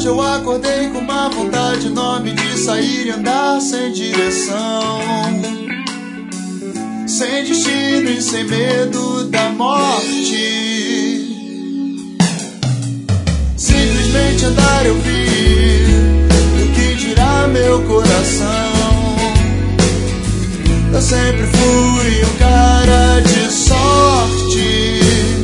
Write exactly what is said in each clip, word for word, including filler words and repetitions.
Hoje eu acordei com uma vontade enorme de sair e andar sem direção, sem destino e sem medo da morte. Simplesmente andar eu vi, do que dirá meu coração. Eu sempre fui um cara de sorte,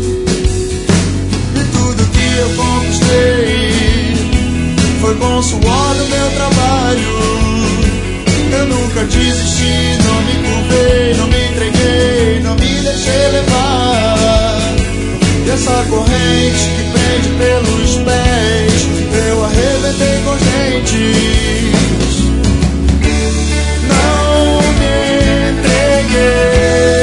e tudo que eu conquistei foi com o suor do meu trabalho. Eu nunca desisti, não me curvei, não me entreguei, não me deixei levar. E essa corrente que prende pelos pés, eu arrebentei com os dentes. Não me entreguei.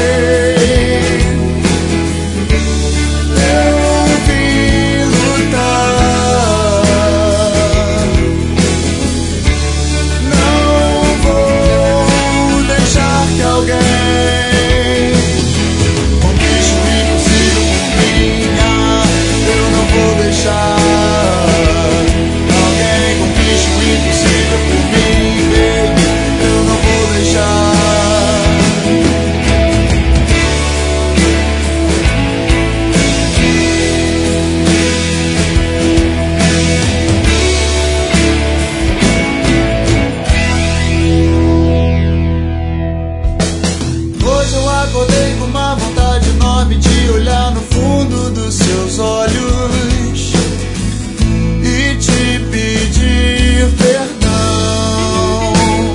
Acordei com uma vontade enorme de olhar no fundo dos seus olhos e te pedir perdão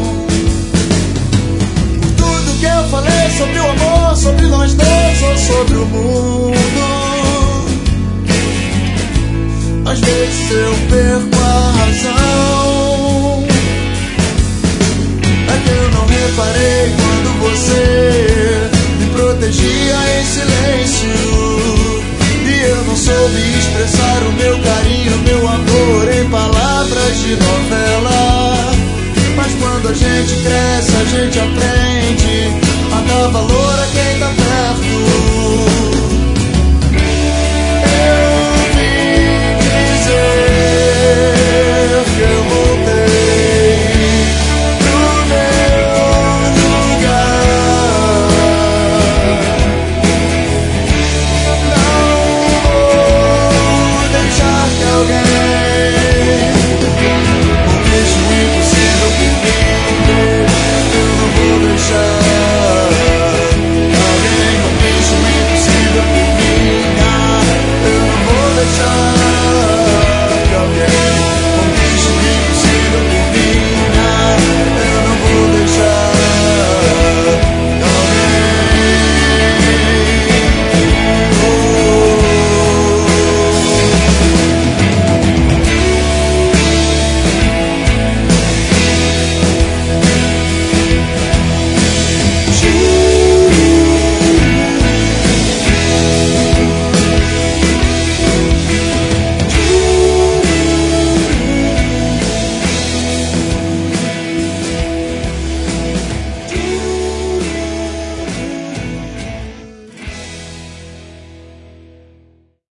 por tudo que eu falei sobre o amor, sobre nós dois ou sobre o mundo. Às vezes eu perco